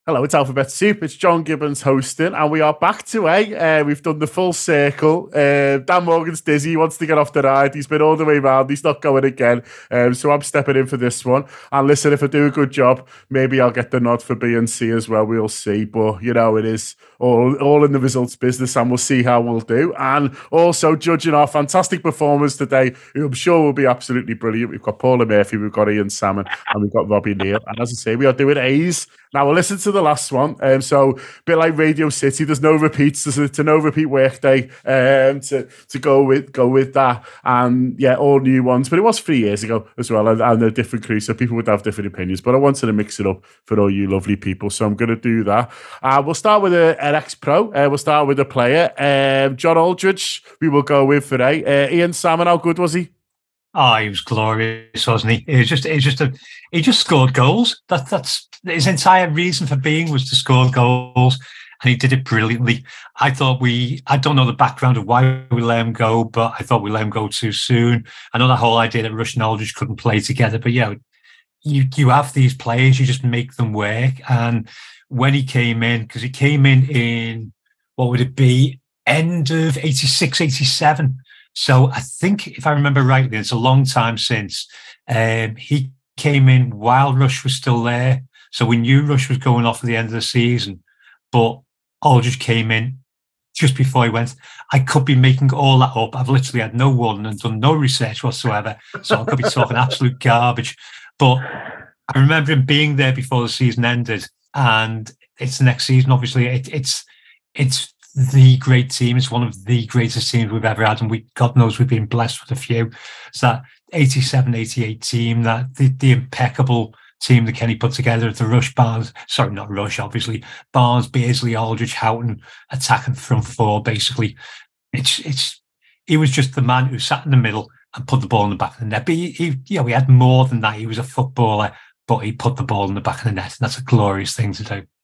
Hello, it's Alphabet Soup. It's John Gibbons hosting, and we are back today. We've done the full circle. Dan Morgan's dizzy. He wants to get off the ride. He's been all the way round. He's not going again. So I'm stepping in for this one. And listen, if I do a good job, maybe I'll get the nod for B and C as well. We'll see. But, it is all in the results business, and we'll see how we'll do. And also judging our fantastic performers today, who I'm sure will be absolutely brilliant. We've got Paula Murphy, we've got Ian Salmon, and we've got Robbie Neal. And as I say, we are doing A's. Now, we'll listen to the last one. So, a bit like Radio City, there's no repeats. It's a no repeat workday to go with that. And yeah, all new ones. But it was 3 years ago as well, and a different crew, so people would have different opinions. But I wanted to mix it up for all you lovely people, so I'm going to do that. We'll start with an ex-pro. We'll start with a player. John Aldridge, we will go with for A. Ian Salmon, how good was he? Oh, he was glorious, wasn't he? He just scored goals. That's his entire reason for being, was to score goals, and he did it brilliantly. I don't know the background of why we let him go, but I thought we let him go too soon. I know the whole idea that Rush and Aldridge couldn't play together, but yeah, you have these players, you just make them work. And when he came in, because he came in what would it be, end of 86, 87. So I think, if I remember rightly, it's a long time since, he came in while Rush was still there. So we knew Rush was going off at the end of the season, but Aldridge came in just before he went. I could be making all that up. I've literally had no warning and done no research whatsoever. So I could be talking absolute garbage. But I remember him being there before the season ended, and it's the next season, obviously. It's the great team. It's one of the greatest teams we've ever had, and God knows we've been blessed with a few. It's that 87, 88 team, that the impeccable team that Kenny put together at the Rush, Barnes, sorry, not Rush, obviously, Barnes, Beardsley, Aldridge, Houghton, attacking front four, basically. He was just the man who sat in the middle and put the ball in the back of the net. But we had more than that. He was a footballer, but he put the ball in the back of the net, and that's a glorious thing to do.